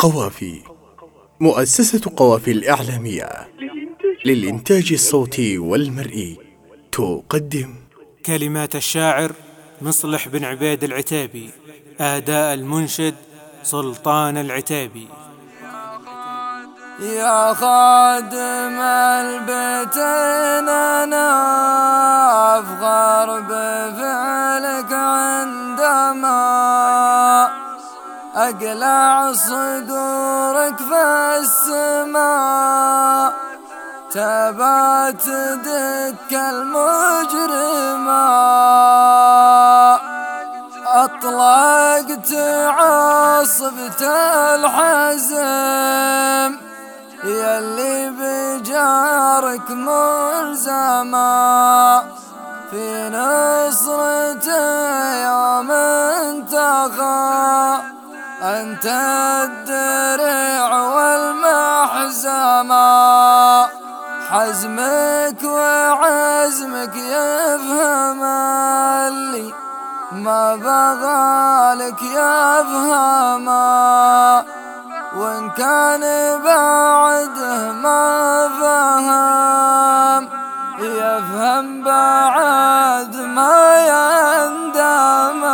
قوافي. مؤسسة قوافي الإعلامية للإنتاج الصوتي والمرئي تقدم كلمات الشاعر مصلح بن عبيد العتيبي، أداء المنشد سلطان العتيبي. يا خادم البيتين أنا أفخر بفعلك عندما أقلع صدورك في السماء تبات دك المجرمة. أطلقت عاصفة الحزم يلي بجارك ملزمة في نصرته يوم انتخى أنت الدرع والمحزمة. حزمك وعزمك يفهم اللي ما بغالك يفهمه، وإن كان بعده ما فهم يفهم بعد ما يندم.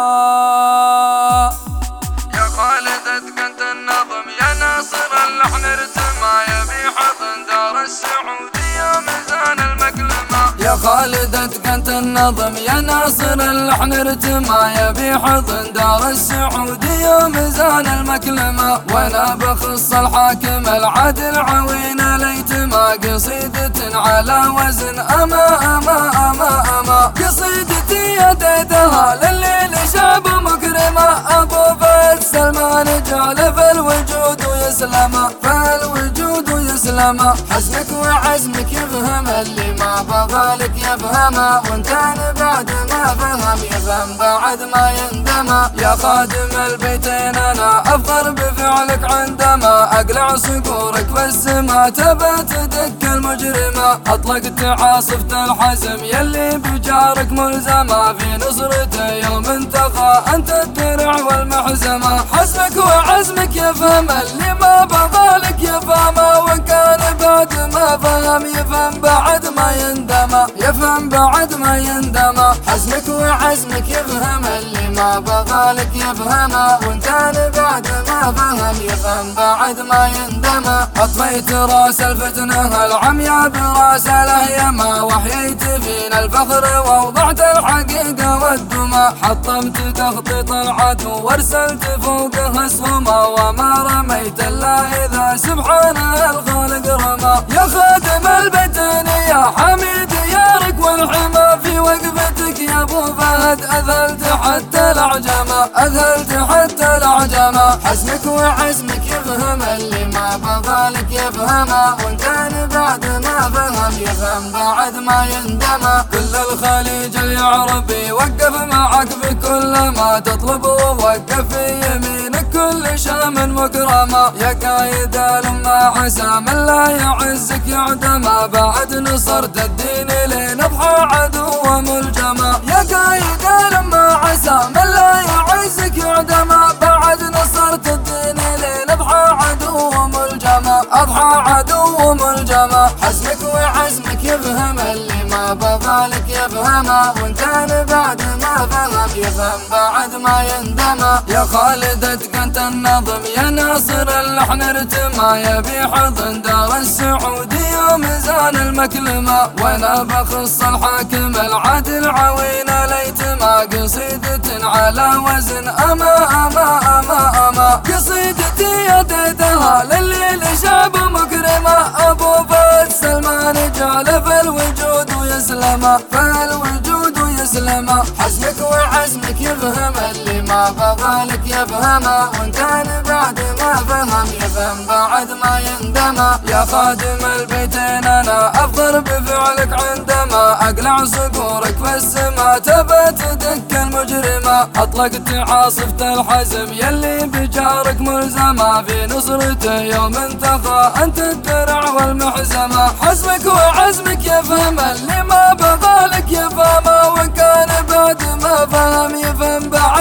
يا خالد اتقنت النظم يا ناصر اللحن ارتمى يبي حضن دار السعودية ميزان المكلمة. يا خالد اتقنت النظم يا ناصر اللحن ارتمى يبي حضن دار السعودية ميزان المكلمة. وانا بخص الحاكم العادل عوين ليتما قصيدة على وزن أما أما أما أما. قصيدتي يديدها لليل شعب مكرمة أبو فهد سلمان جعل في الوجود يسلم فالوجود يسلم. حزمك وعزمك يفهم اللي ما بغالك يفهمه، وان كان بعد ما فهم يفهم بعد ما يندم. يا خادم البيتين انا افخر بفعلك عندما اقلع صقورك بالسما تبات دك المجرمة. اطلقت عاصفة الحزم يلي بجارك ملزمة في نصرته يوم انتقى انت الدرع والمحزمة. حزمك وعزمك يفهم اللي ما بغالك يفهمه، وان كان بعد ما فهم يفهم بعد ما يندم يفهم بعد ما يندم. حزمك وعزمك يفهم اللي ما بغالك يفهمه، وان كان بعد ما فهم يفهم بعد ما يندم. أطفيت راس الفتنة العمياء براس الهيمة وحييت فينا الفخر ووضعت الحقيقة والدمى. حطمت تخطيط العدو وارسلت فوقه اسهمه، وما رميت الا اذا سبحانه الخالق رمى. يا خادم البيتين يا حميد ديارك والحمى في وقفتك يا ابو فهد اذهلت حتى الأعجمة اذهلت حتى الأعجمة. حزمك وعزمك يفهم اللي ما بغالك يفهمه، وان كان بعد ما فهم يفهم بعد ما يندم. كل الخليج العربي وقف معك بكل ما تطلب ووقف في يمينك كل شام مكرمة. يا قايد الأمة عسى من لا يعزك يعدم، بعد نصرت الدين لنضحى عدو ملجمة. يا قايد الأمة عسى من لا يعزك يعدم، بعد نصرت الدين لنضحى عدو ملجمة أضحى عدو ملجمة. حزمك وعزمك يفهم اللي ما بغالك يفهمه، وان كان بعد ما فهم يفهم بعد ما يندم. يا خالد اتقنت النظم يا ناصر اللحن ارتمى يبي حضن دار السعودية ميزان المكلمة. وانا بخص الحاكم العادل عوين ليتما قصيدة على وزن أما أما أما أما. قصيدتي يديدها لليل شعب مكرمة أبو فهد سلمان جعل في الوجود يسلم فالوجود يسلم. حزمك وعزمك يفهم اللي ما بغالك يفهمه، وان كان بعد ما فهم يفهم بعد ما يندم. يا خادم البيتين انا افخر بفعلك عندما اقلع صقورك في السما تبات دك المجرمة. اطلقت عاصفة الحزم يلي بجارك ملزمة في نصرته يوم انتقى انت الدرع والمحزمة. حزمك وعزمك يفهم اللي ما بغالك يفهمه، وان كان بعد ما فهم يفهم بعد ما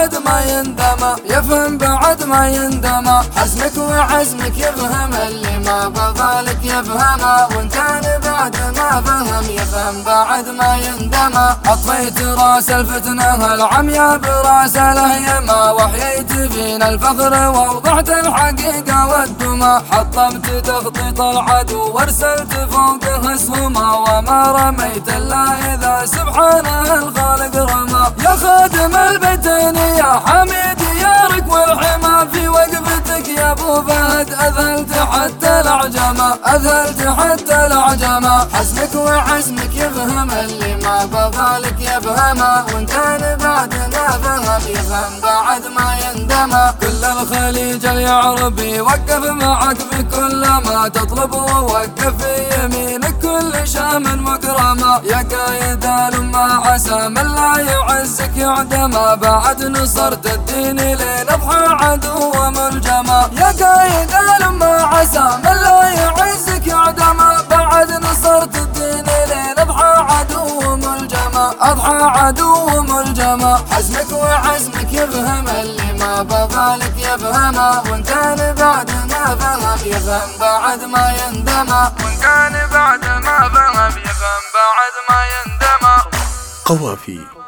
يندم، يفهم بعد ما يندم. حزمك وعزمك يفهم اللي ما بذلك يفهمه، وان كان بعد ما فهم يفهم بعد ما يندم. أطفيت راس الفتنة العمياء براس الهيمة، وحييت فينا الفخر ووضحت الحقيقة والدمى. حطمت تخطيط العدو وارسلت فوقه اسهما، وما رميت الا اذا سبحانه الخالق رمى. يا خادم البيتين يا حميد يا ركب الحمى، في وقفتك يا ابو فهد اذهلت حتى الأعجمة، اذهلت حتى الأعجمة. حزمك وعزمك يفهم اللي ما بذلك يفهمه، وان كان بعد ما فهم يفهم بعد ما يندم. كل الخليج اليعربي وقف معك بكل ما تطلب، ووقف في يمينك كل شام مكرمة. يا قايد الأمة عسى من لا يعزك يعدم، بعد نصرت الدين لنضحى عدو ملجمة. يا قايد الأمة عسى من لا يعزك يعدم، بعد نصرت الدين لنضحى عدو ملجمة، أضحى عدو ملجمة. حزمك وعزمك يفهم اللي ما بذلك يفهمه، وان كان بعد ما فهم يفهم بعد ما يندم، وان كان بعد ما فهم يفهم بعد ما يندم. قوافي